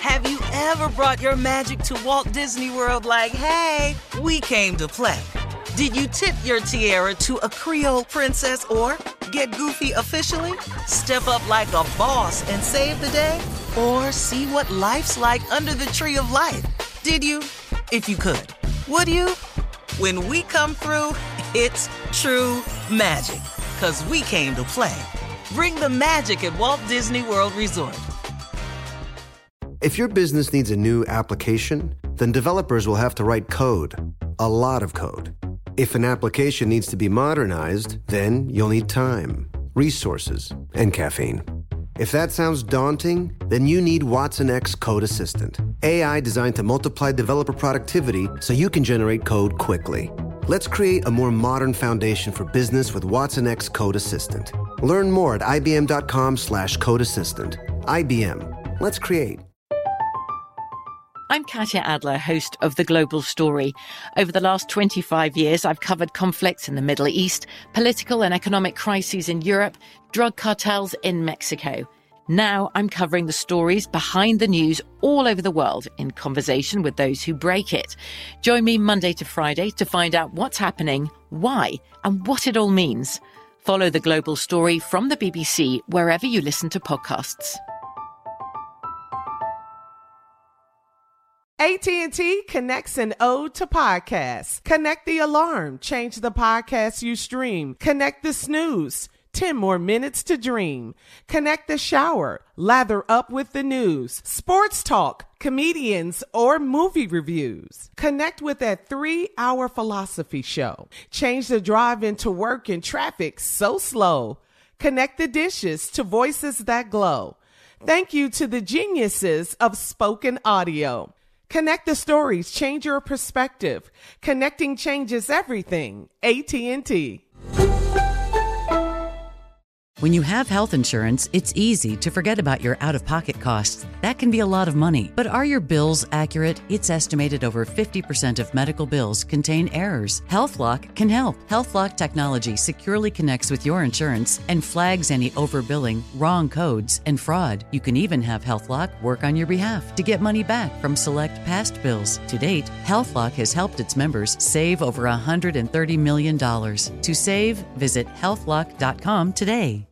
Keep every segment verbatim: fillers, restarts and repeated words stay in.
Have you ever brought your magic to Walt Disney World like, hey, we came to play? Did you tip your tiara to a Creole princess or get goofy officially? Step up like a boss and save the day? Or see what life's like under the tree of life? Did you? If you could. Would you? When we come through, it's true magic. 'Cause we came to play. Bring the magic at Walt Disney World Resort. If your business needs a new application, then developers will have to write code. A lot of code. If an application needs to be modernized, then you'll need time, resources, and caffeine. If that sounds daunting, then you need Watson X Code Assistant. A I designed to multiply developer productivity so you can generate code quickly. Let's create a more modern foundation for business with Watson X Code Assistant. Learn more at ibm.com slash code assistant. I B M. Let's create. I'm Katya Adler, host of The Global Story. Over the last twenty-five years, I've covered conflicts in the Middle East, political and economic crises in Europe, drug cartels in Mexico. Now I'm covering the stories behind the news all over the world in conversation with those who break it. Join me Monday to Friday to find out what's happening, why, and what it all means. Follow The Global Story from the B B C wherever you listen to podcasts. A T and T connects an ode to podcasts. Connect the alarm. Change the podcast you stream. Connect the snooze. ten more minutes to dream. Connect the shower. Lather up with the news. Sports talk, comedians, or movie reviews. Connect with that three-hour philosophy show. Change the drive into work in traffic so slow. Connect the dishes to voices that glow. Thank you to the geniuses of spoken audio. Connect the stories, change your perspective. Connecting changes everything. A T and T. When you have health insurance, it's easy to forget about your out-of-pocket costs. That can be a lot of money. But are your bills accurate? It's estimated over fifty percent of medical bills contain errors. HealthLock can help. HealthLock technology securely connects with your insurance and flags any overbilling, wrong codes, and fraud. You can even have HealthLock work on your behalf to get money back from select past bills. To date, HealthLock has helped its members save over one hundred thirty million dollars. To save, visit health lock dot com today.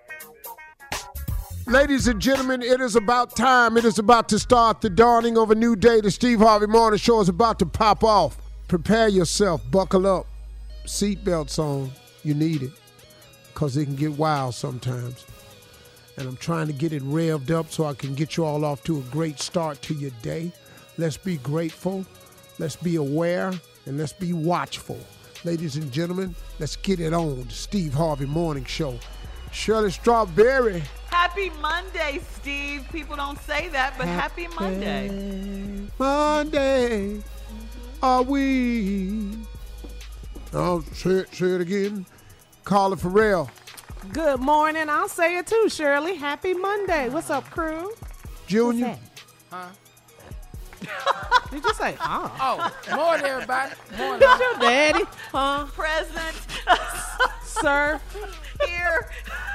Ladies and gentlemen, it is about time. It is about to start the dawning of a new day. The Steve Harvey Morning Show is about to pop off. Prepare yourself. Buckle up. Seatbelts on. You need it because it can get wild sometimes. And I'm trying to get it revved up so I can get you all off to a great start to your day. Let's be grateful. Let's be aware. And let's be watchful. Ladies and gentlemen, let's get it on. The Steve Harvey Morning Show. Shirley Strawberry. Happy Monday, Steve. People don't say that, but happy, happy Monday. Monday, are we? I'll say it, say it again. Carla Farrell. Good morning. I'll say it too, Shirley. Happy Monday. What's up, crew? Junior. Huh? Did you say, huh? Oh, morning, everybody. Morning. Did your daddy? Huh? Present. Sir. Here.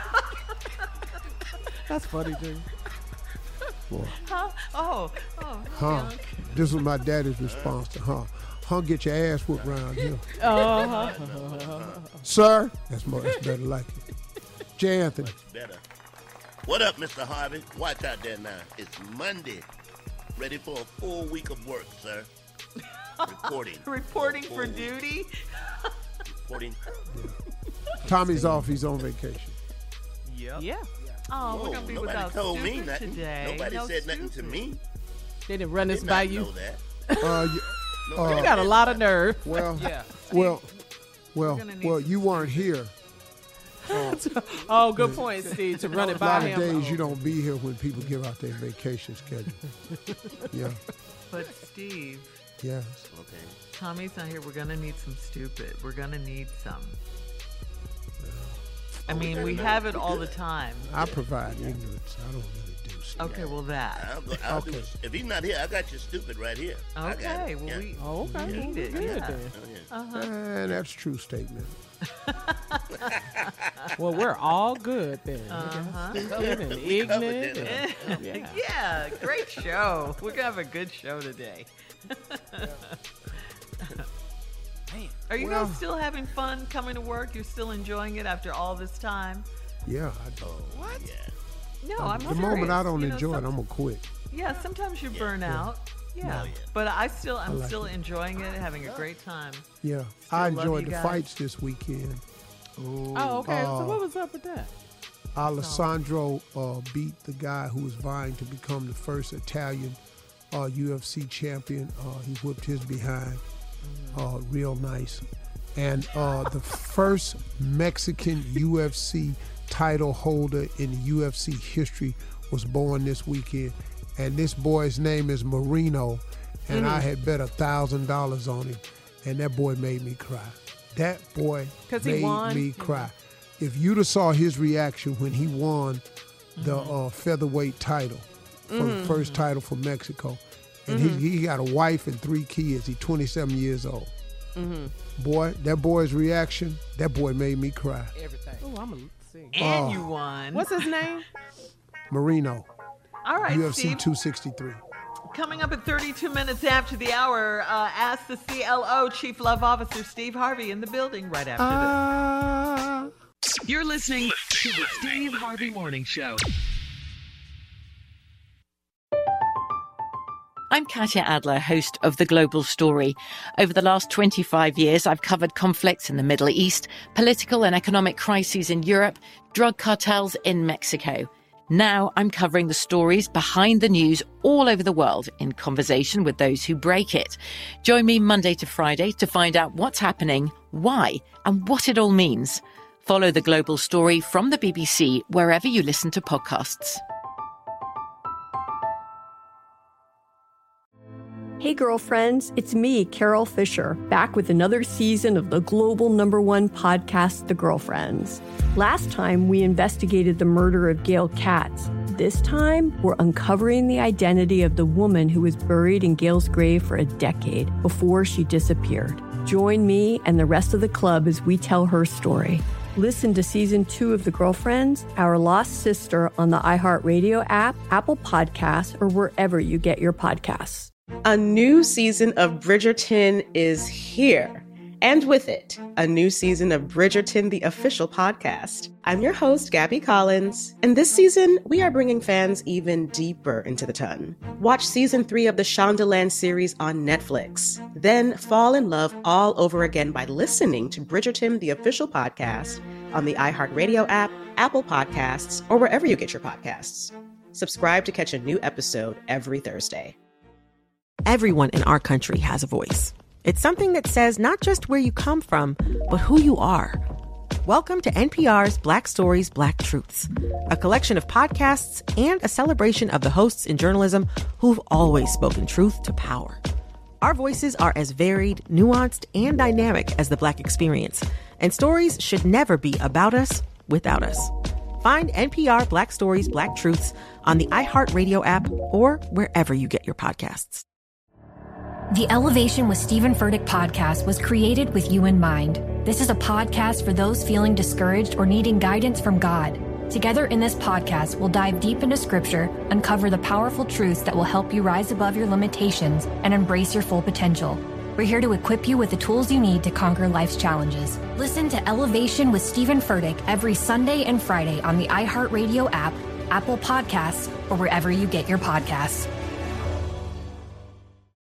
That's funny, dude. Huh? Oh. Oh. Huh. This was my daddy's response to huh. Huh, get your ass whooped around here. Uh-huh. Sir. That's more. That's better like it. J. Anthony. Much better. What up, Mister Harvey? Watch out there now. It's Monday. Ready for a full week of work, sir. Reporting. Reporting for, for duty. Reporting. Yeah. Tommy's off. He's on vacation. Yep. Yeah. Oh, Whoa, we're gonna be nobody without told me nothing. today. Nobody no said stupid. nothing to me. They didn't run this Did by not you. know that. Uh, you, uh, you got a lot of nerve. Well, yeah. well, well, well. You weren't here. Uh, oh, good point, Steve. To run it by him. A lot of days you don't be here when people give out their vacation schedule. Yeah. But Steve. Yes. Okay. Tommy's not here. We're gonna need some stupid. We're gonna need some. I mean, we have it all the time. I provide ignorance. I don't really do see Okay, that. well that. I'll go, I'll Okay. do, if he's not here, I got you stupid right here. I got Okay, it. well yeah. we Oh, okay. we need it. Good Yeah. then. Oh, yeah. Uh-huh. And that's a true statement. Well, we're all good then. Uh-huh. Stupid and We covered ignorant. it, and- yeah. Yeah, great show. We're gonna have a good show today. Are you Well- guys still having fun coming to work? You're still enjoying it after all this time? Yeah, I do. What? Yeah. No, I'm The moment I serious. don't You know, enjoy some- it, I'm gonna quit. Yeah, sometimes you Yeah. burn out. Yeah. Oh, yeah. But I still, I'm like still it. enjoying it, having a great time. Yeah, I love enjoyed you the guys. fights this weekend. Oh, okay. Uh, so what was up with that? Alessandro uh, beat the guy who was vying to become the first Italian uh, U F C champion. Uh, he whipped his behind uh, real nice. And uh, the first Mexican U F C title holder in U F C history was born this weekend. And this boy's name is Marino. And I had bet a thousand dollars on him. And that boy made me cry. That boy 'Cause he made won? me cry. If you'd have saw his reaction when he won the uh, featherweight title, for the first title for Mexico, and he, he got a wife and three kids. He's twenty-seven years old. Boy, that boy's reaction, that boy made me cry. Everything. Oh, I'm gonna see. And Oh. you won. What's his name? Marino, All right, U F C Steve. two sixty-three. Coming up at thirty-two minutes after the hour, uh, ask the C L O, Chief Love Officer Steve Harvey, in the building right after Ah. You're listening to the Steve Harvey Morning Show. I'm Katya Adler, host of The Global Story. Over the last twenty-five years, I've covered conflicts in the Middle East, political and economic crises in Europe, drug cartels in Mexico. Now I'm covering the stories behind the news all over the world in conversation with those who break it. Join me Monday to Friday to find out what's happening, why, and what it all means. Follow The Global Story from the B B C wherever you listen to podcasts. Hey girlfriends, it's me, Carol Fisher, back with another season of the global number one podcast, The Girlfriends. Last time, we investigated the murder of Gail Katz. This time, we're uncovering the identity of the woman who was buried in Gail's grave for a decade before she disappeared. Join me and the rest of the club as we tell her story. Listen to season two of The Girlfriends, Our Lost Sister on the iHeartRadio app, Apple Podcasts, or wherever you get your podcasts. A new season of Bridgerton is here. And with it, a new season of Bridgerton, the official podcast. I'm your host, Gabby Collins, and this season, we are bringing fans even deeper into the ton. Watch season three of the Shondaland series on Netflix. Then fall in love all over again by listening to Bridgerton, the official podcast, on the iHeartRadio app, Apple Podcasts, or wherever you get your podcasts. Subscribe to catch a new episode every Thursday. Everyone in our country has a voice. It's something that says not just where you come from, but who you are. Welcome to N P R's Black Stories, Black Truths, a collection of podcasts and a celebration of the hosts in journalism who've always spoken truth to power. Our voices are as varied, nuanced, and dynamic as the Black experience, and stories should never be about us without us. Find N P R Black Stories, Black Truths on the iHeartRadio app or wherever you get your podcasts. The Elevation with Stephen Furtick podcast was created with you in mind. This is a podcast for those feeling discouraged or needing guidance from God. Together in this podcast, we'll dive deep into scripture, uncover the powerful truths that will help you rise above your limitations and embrace your full potential. We're here to equip you with the tools you need to conquer life's challenges. Listen to Elevation with Stephen Furtick every Sunday and Friday on the iHeartRadio app, Apple Podcasts, or wherever you get your podcasts.